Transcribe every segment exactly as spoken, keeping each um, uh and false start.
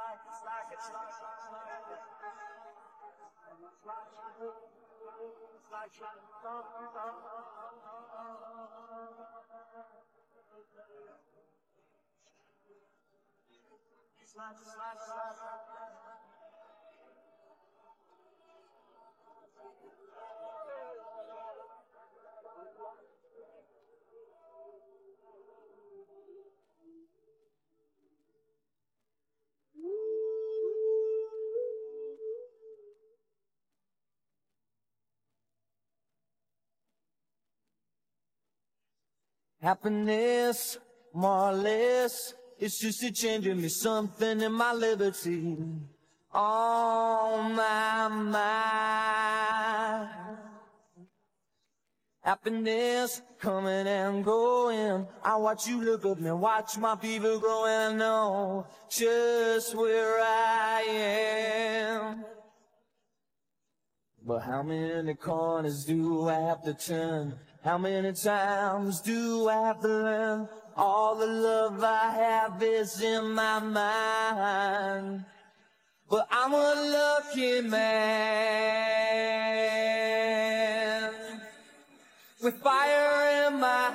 Happiness, more or less, it's just a change in me, something in my liberty. On my mind. Happiness coming and going. I watch you look up and watch my people growing. I know just where I am. But how many corners do I have to turn? How many times do I have to learn? All the love I have is in my mind. But I'm a lucky man with fire in my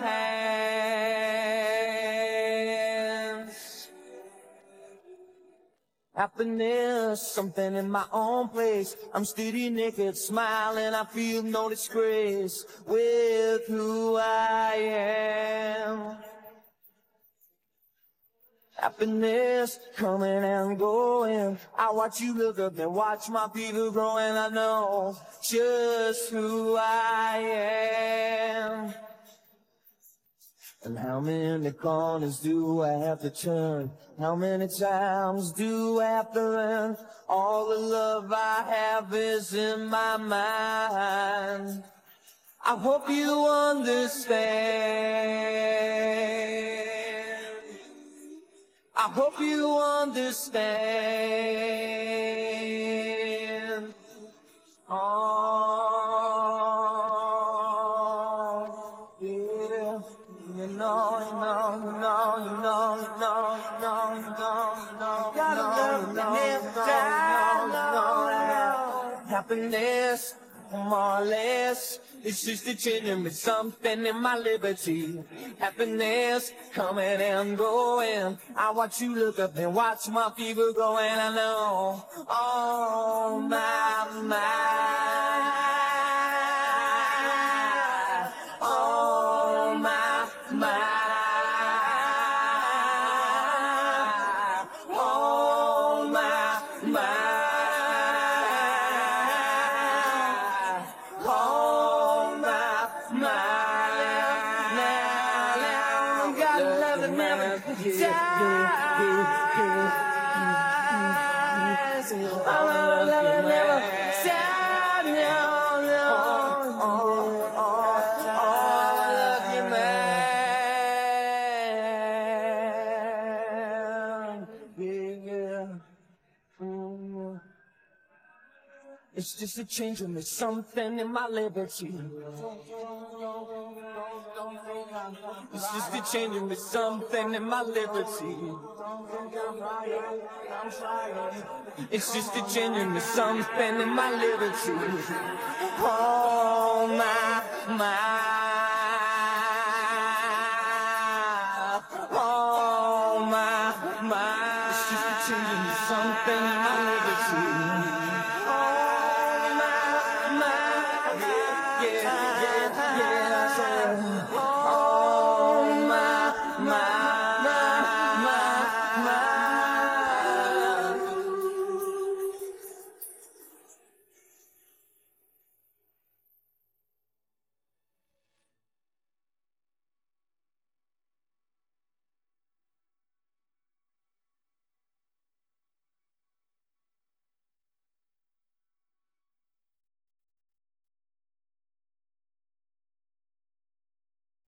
hands. Happiness, something in my own place. I'm steady naked, smiling, I feel no disgrace with who I am. Happiness coming and going. I watch you look up and watch my people growing. I know just who I am. And how many corners do I have to turn? How many times do I have to learn? All the love I have is in my mind. I hope you understand. I hope you understand. Oh, yeah. You know, you know, you know, you know, you know, you know, you know, you know, gotta love the happiness, more or less. It's just a change in me, something in my liberty. Happiness coming and going. I watch you look up and watch my people going. I know, oh my, my, oh my, my, oh my, my. It's just a change in me, something in my liberty. It's just a change in me, something in my liberty. It's just a change in me, something in my liberty. Oh my, my. Oh my, my. It's just a change in me, something in my liberty.